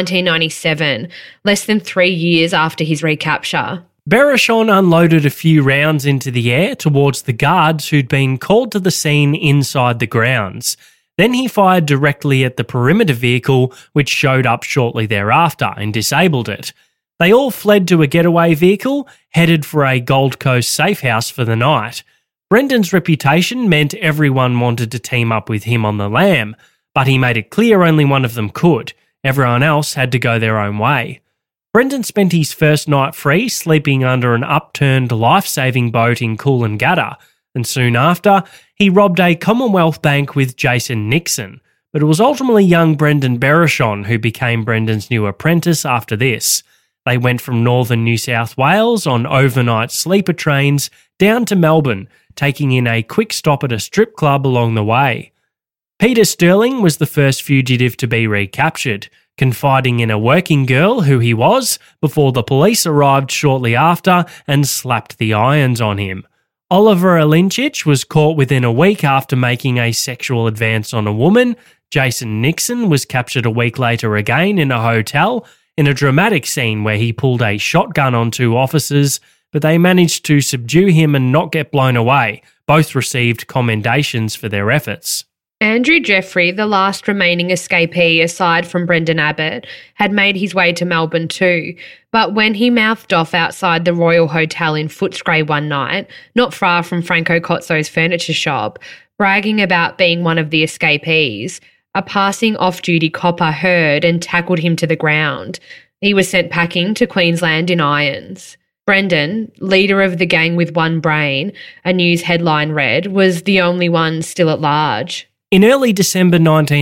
1997, less than 3 years after his recapture. Bereshon unloaded a few rounds into the air towards the guards who'd been called to the scene inside the grounds. Then he fired directly at the perimeter vehicle, which showed up shortly thereafter and disabled it. They all fled to a getaway vehicle, headed for a Gold Coast safe house for the night. Brendan's reputation meant everyone wanted to team up with him on the lam, but he made it clear only one of them could. Everyone else had to go their own way. Brendan spent his first night free sleeping under an upturned life-saving boat in Coolangatta, and soon after, he robbed a Commonwealth Bank with Jason Nixon. But it was ultimately young Brendan Bereshon who became Brendan's new apprentice after this. They went from northern New South Wales on overnight sleeper trains down to Melbourne, taking in a quick stop at a strip club along the way. Peter Sterling was the first fugitive to be recaptured, confiding in a working girl who he was before the police arrived shortly after and slapped the irons on him. Oliver Alinchich was caught within a week after making a sexual advance on a woman. Jason Nixon was captured a week later again in a hotel in a dramatic scene where he pulled a shotgun on 2 officers. but they managed to subdue him and not get blown away. Both received commendations for their efforts. Andrew Jeffrey, the last remaining escapee aside from Brendan Abbott, had made his way to Melbourne too, but when he mouthed off outside the Royal Hotel in Footscray one night, not far from Franco Cozzo's furniture shop, bragging about being one of the escapees, a passing off-duty copper heard and tackled him to the ground. He was sent packing to Queensland in irons. Brendan, leader of the gang with one brain, a news headline read, was the only one still at large. In early December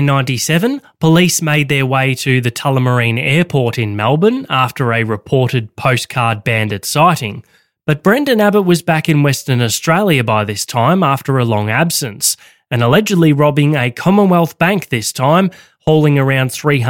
1997, police made their way to the Tullamarine Airport in Melbourne after a reported postcard bandit sighting. But Brendan Abbott was back in Western Australia by this time after a long absence, and allegedly robbing a Commonwealth bank this time, hauling around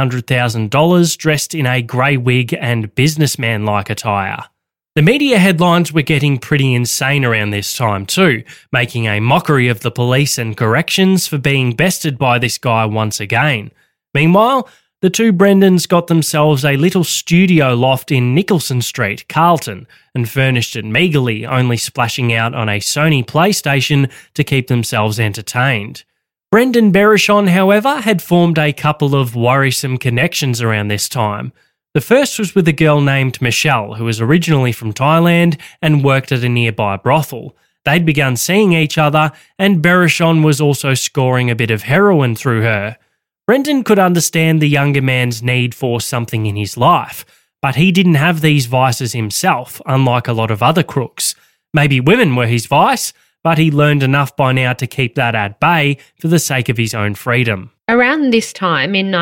$300,000 dressed in a grey wig and businessman-like attire. The media headlines were getting pretty insane around this time too, making a mockery of the police and corrections for being bested by this guy once again. Meanwhile, the two Brendans got themselves a little studio loft in Nicholson Street, Carlton, and furnished it meagerly, only splashing out on a Sony PlayStation to keep themselves entertained. Brendan Bereshon, however, had formed a couple of worrisome connections around this time. The first was with a girl named Michelle, who was originally from Thailand and worked at a nearby brothel. They'd begun seeing each other, and Bereshon was also scoring a bit of heroin through her. Brendan could understand the younger man's need for something in his life, but he didn't have these vices himself, unlike a lot of other crooks. Maybe women were his vice, but he learned enough by now to keep that at bay for the sake of his own freedom. Around this time, in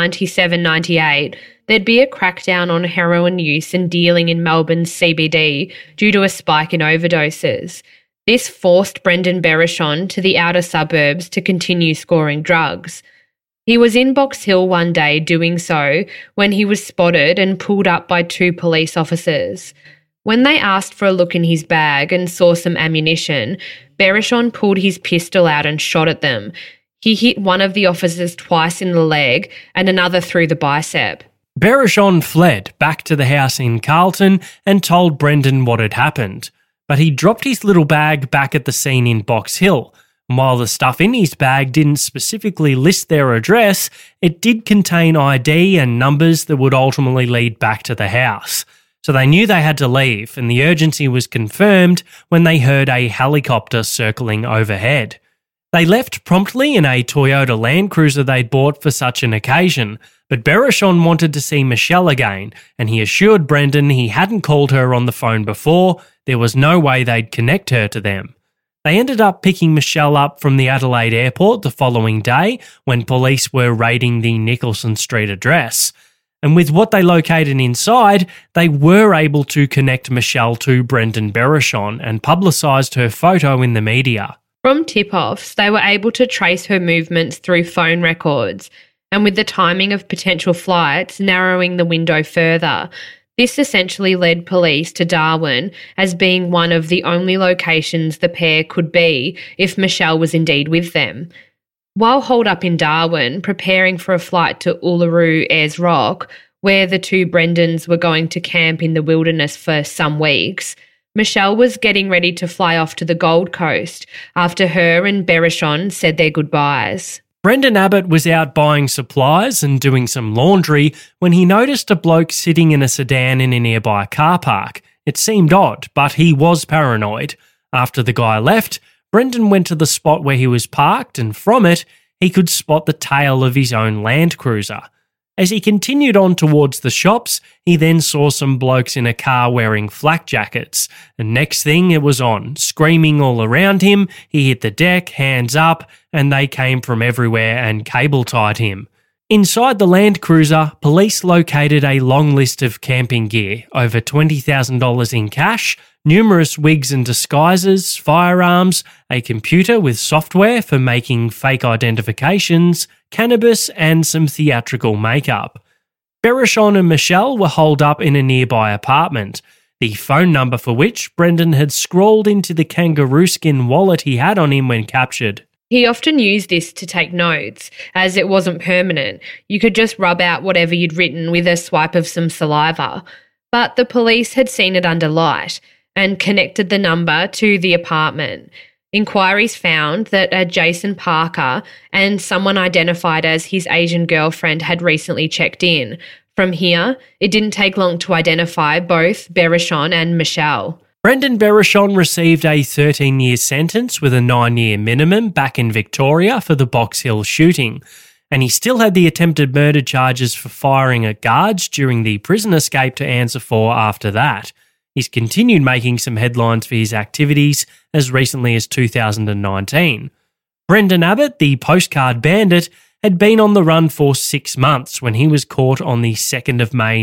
97-98, there'd be a crackdown on heroin use and dealing in Melbourne's CBD due to a spike in overdoses. This forced Brendan Bereshon to the outer suburbs to continue scoring drugs. He was in Box Hill one day doing so when he was spotted and pulled up by two police officers. When they asked for a look in his bag and saw some ammunition, Bereshon pulled his pistol out and shot at them. He hit one of the officers twice in the leg and another through the bicep. Bereshon fled back to the house in Carlton and told Brendan what had happened, but he dropped his little bag back at the scene in Box Hill. And while the stuff in his bag didn't specifically list their address, it did contain ID and numbers that would ultimately lead back to the house. So they knew they had to leave, and the urgency was confirmed when they heard a helicopter circling overhead. They left promptly in a Toyota Land Cruiser they'd bought for such an occasion, but Bereshon wanted to see Michelle again, and he assured Brendan he hadn't called her on the phone before, there was no way they'd connect her to them. They ended up picking Michelle up from the Adelaide airport the following day when police were raiding the Nicholson Street address. And with what they located inside, they were able to connect Michelle to Brendan Bereshon and publicised her photo in the media. From tip-offs, they were able to trace her movements through phone records, and with the timing of potential flights narrowing the window further, this essentially led police to Darwin as being one of the only locations the pair could be if Michelle was indeed with them. While holed up in Darwin, preparing for a flight to Uluru Ayers Rock, where the two Brendans were going to camp in the wilderness for some weeks, Michelle was getting ready to fly off to the Gold Coast after her and Bereshon said their goodbyes. Brendan Abbott was out buying supplies and doing some laundry when he noticed a bloke sitting in a sedan in a nearby car park. It seemed odd, but he was paranoid. After the guy left, Brendan went to the spot where he was parked, and from it, he could spot the tail of his own Land Cruiser. As he continued on towards the shops, he then saw some blokes in a car wearing flak jackets, and next thing it was on, screaming all around him. He hit the deck, hands up, and they came from everywhere and cable-tied him. Inside the Land Cruiser, police located a long list of camping gear, over $20,000 in cash, numerous wigs and disguises, firearms, a computer with software for making fake identifications, cannabis, and some theatrical makeup. Bereshon and Michelle were holed up in a nearby apartment, the phone number for which Brendan had scrawled into the kangaroo skin wallet he had on him when captured. He often used this to take notes, as it wasn't permanent. You could just rub out whatever you'd written with a swipe of some saliva. But the police had seen it under light, and connected the number to the apartment. Inquiries found that a Jason Parker and someone identified as his Asian girlfriend had recently checked in. From here, it didn't take long to identify both Bereshon and Michelle. Brendan Bereshon received a 13-year sentence with a 9-year minimum back in Victoria for the Box Hill shooting, and he still had the attempted murder charges for firing at guards during the prison escape to answer for after that. He's continued making some headlines for his activities as recently as 2019. Brendan Abbott, the postcard bandit, had been on the run for 6 months when he was caught on the 2nd of May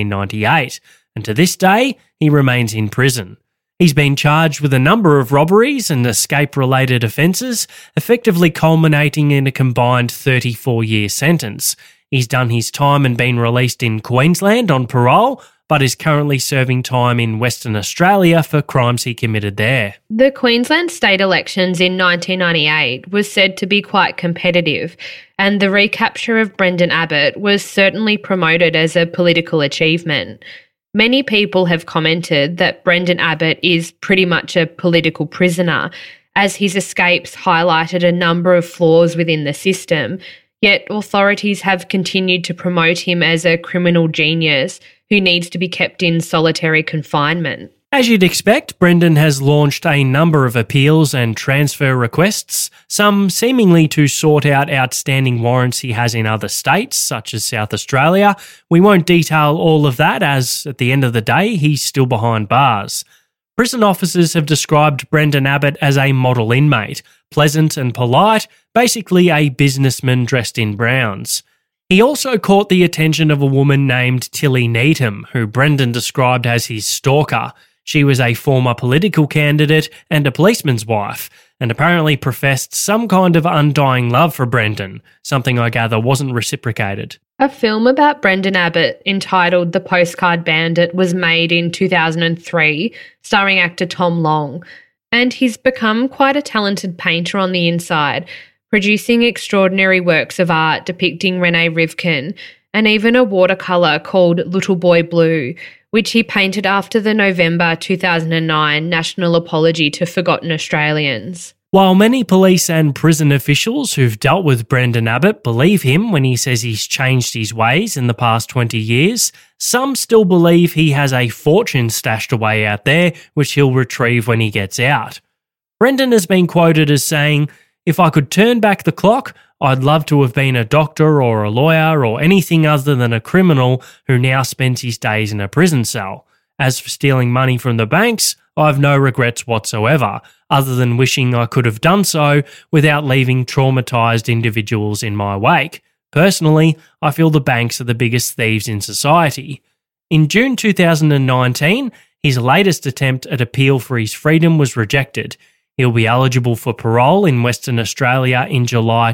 1998, and to this day, he remains in prison. He's been charged with a number of robberies and escape-related offences, effectively culminating in a combined 34-year sentence. He's done his time and been released in Queensland on parole, but is currently serving time in Western Australia for crimes he committed there. The Queensland state elections in 1998 was said to be quite competitive, and the recapture of Brendan Abbott was certainly promoted as a political achievement. Many people have commented that Brendan Abbott is pretty much a political prisoner, as his escapes highlighted a number of flaws within the system, yet authorities have continued to promote him as a criminal genius who needs to be kept in solitary confinement. As you'd expect, Brendan has launched a number of appeals and transfer requests, some seemingly to sort out outstanding warrants he has in other states, such as South Australia. We won't detail all of that as, at the end of the day, he's still behind bars. Prison officers have described Brendan Abbott as a model inmate, pleasant and polite, basically a businessman dressed in browns. He also caught the attention of a woman named Tilly Needham, who Brendan described as his stalker. She was a former political candidate and a policeman's wife, and apparently professed some kind of undying love for Brendan, something I gather wasn't reciprocated. A film about Brendan Abbott entitled The Postcard Bandit was made in 2003, starring actor Tom Long, and he's become quite a talented painter on the inside, producing extraordinary works of art depicting Rene Rivkin, and even a watercolour called Little Boy Blue, which he painted after the November 2009 National Apology to Forgotten Australians. While many police and prison officials who've dealt with Brendan Abbott believe him when he says he's changed his ways in the past 20 years, some still believe he has a fortune stashed away out there which he'll retrieve when he gets out. Brendan has been quoted as saying, "If I could turn back the clock, I'd love to have been a doctor or a lawyer or anything other than a criminal who now spends his days in a prison cell. As for stealing money from the banks, I've no regrets whatsoever, other than wishing I could have done so without leaving traumatised individuals in my wake. Personally, I feel the banks are the biggest thieves in society." In June 2019, his latest attempt at appeal for his freedom was rejected. He'll be eligible for parole in Western Australia in July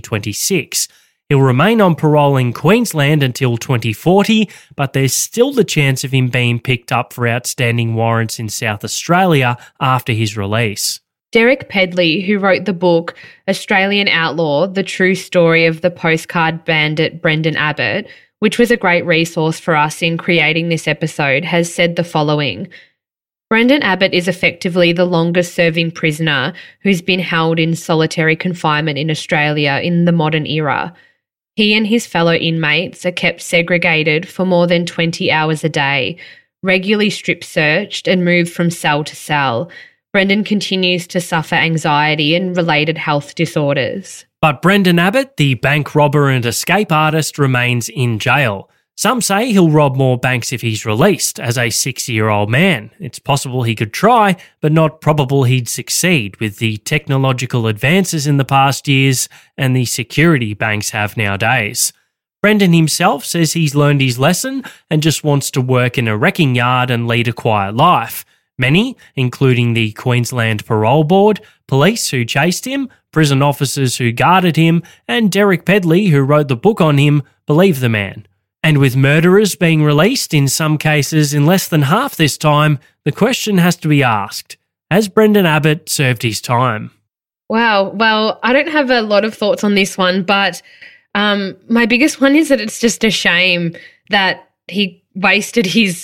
2026. He'll remain on parole in Queensland until 2040, but there's still the chance of him being picked up for outstanding warrants in South Australia after his release. Derek Pedley, who wrote the book Australian Outlaw, The True Story of the Postcard Bandit Brendan Abbott, which was a great resource for us in creating this episode, has said the following: Brendan Abbott is effectively the longest-serving prisoner who's been held in solitary confinement in Australia in the modern era. He and his fellow inmates are kept segregated for more than 20 hours a day, regularly strip-searched and moved from cell to cell. Brendan continues to suffer anxiety and related health disorders. But Brendan Abbott, the bank robber and escape artist, remains in jail. Some say he'll rob more banks if he's released as a 60-year-old man. It's possible he could try, but not probable he'd succeed with the technological advances in the past years and the security banks have nowadays. Brendan himself says he's learned his lesson and just wants to work in a wrecking yard and lead a quiet life. Many, including the Queensland Parole Board, police who chased him, prison officers who guarded him, and Derek Pedley, who wrote the book on him, believe the man. And with murderers being released in some cases in less than half this time, the question has to be asked: has Brendan Abbott served his time? Wow. Well, I don't have a lot of thoughts on this one, but my biggest one is that it's just a shame that he wasted his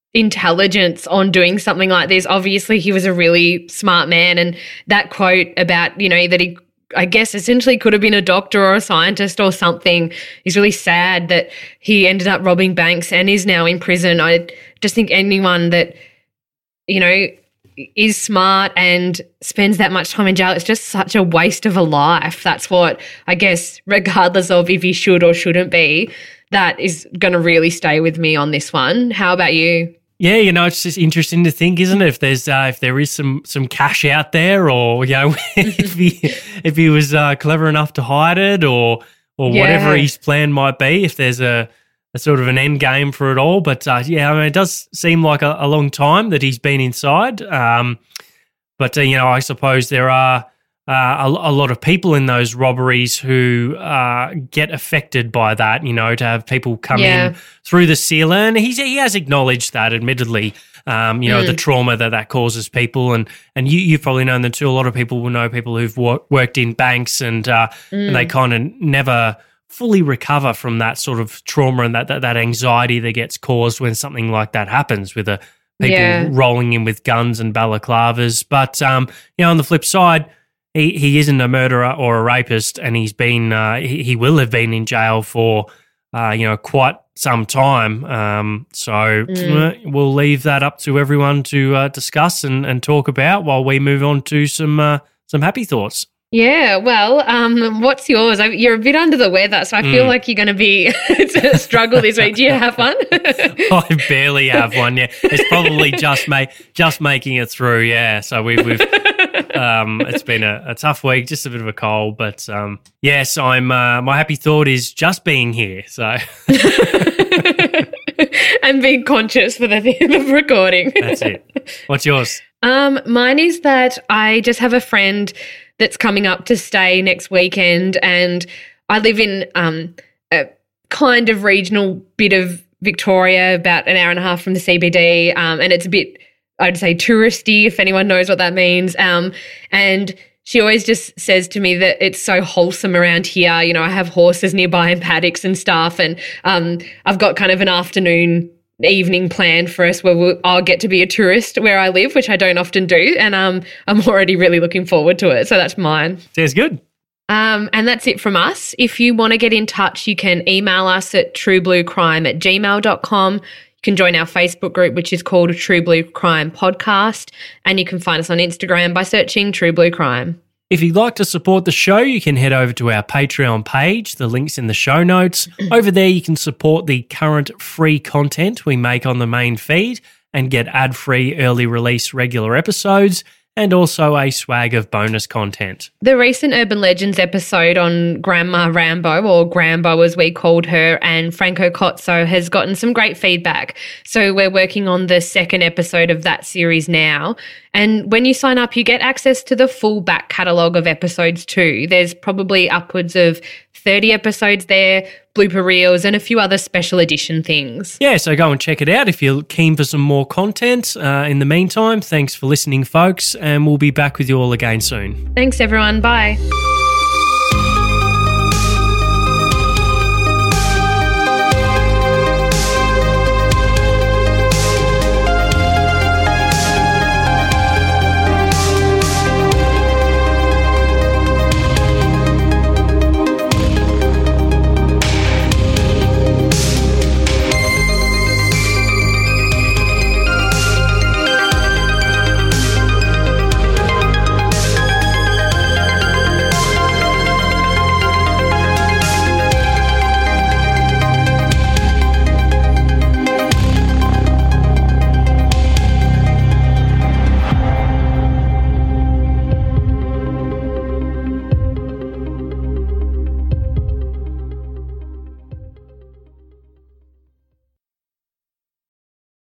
intelligence on doing something like this. Obviously, he was a really smart man, and that quote about, you know, that he, I guess, essentially could have been a doctor or a scientist or something, is really sad that he ended up robbing banks and is now in prison. I just think anyone that, you know, is smart and spends that much time in jail, it's just such a waste of a life. That's what, I guess, regardless of if he should or shouldn't be, that is going to really stay with me on this one. How about you? Yeah, you know, it's just interesting to think, isn't it? If there is some cash out there, or, you know, if he was clever enough to hide it, or whatever his plan might be, if there's a sort of an end game for it all. But yeah, I mean, it does seem like a long time that he's been inside. But you know, I suppose there are a lot of people in those robberies who get affected by that, you know, to have people come in through the ceiling. He has acknowledged that, admittedly, you know, the trauma that causes people. And you've probably known them too. A lot of people will know people who've worked in banks and they kind of never fully recover from that sort of trauma and that anxiety that gets caused when something like that happens with people rolling in with guns and balaclavas. But, you know, on the flip side, he isn't a murderer or a rapist, and he's been he will have been in jail for you know, quite some time. So we'll leave that up to everyone to discuss and talk about while we move on to some happy thoughts. Yeah, well, what's yours? You're a bit under the weather, so I feel like you're going to be to struggle this week. Do you have one? I barely have one. Yeah, it's probably just making it through. Yeah, so we've it's been a tough week, just a bit of a cold, but yes, I'm my happy thought is just being here. So and being conscious for the recording. That's it. What's yours? Mine is that I just have a friend that's coming up to stay next weekend, and I live in a kind of regional bit of Victoria, about an hour and a half from the CBD, and it's a bit, I'd say, touristy, if anyone knows what that means. And she always just says to me that it's so wholesome around here. You know, I have horses nearby and paddocks and stuff, and I've got kind of an evening plan for us where I'll get to be a tourist where I live, which I don't often do, and I'm already really looking forward to it. So that's mine. Sounds good. And that's it from us. If you want to get in touch, you can email us at truebluecrime@gmail.com. You can join our Facebook group, which is called True Blue Crime Podcast, and you can find us on Instagram by searching True Blue Crime. If you'd like to support the show, you can head over to our Patreon page. The link's in the show notes. Over there, you can support the current free content we make on the main feed and get ad-free early release regular episodes, and also a swag of bonus content. The recent Urban Legends episode on Grandma Rambo, or Grambo as we called her, and Franco Cozzo has gotten some great feedback. So we're working on the second episode of that series now. And when you sign up, you get access to the full back catalogue of episodes too. There's probably upwards of 30 episodes there, blooper reels, and a few other special edition things. Yeah, so go and check it out if you're keen for some more content. In the meantime, thanks for listening, folks, and we'll be back with you all again soon. Thanks, everyone. Bye.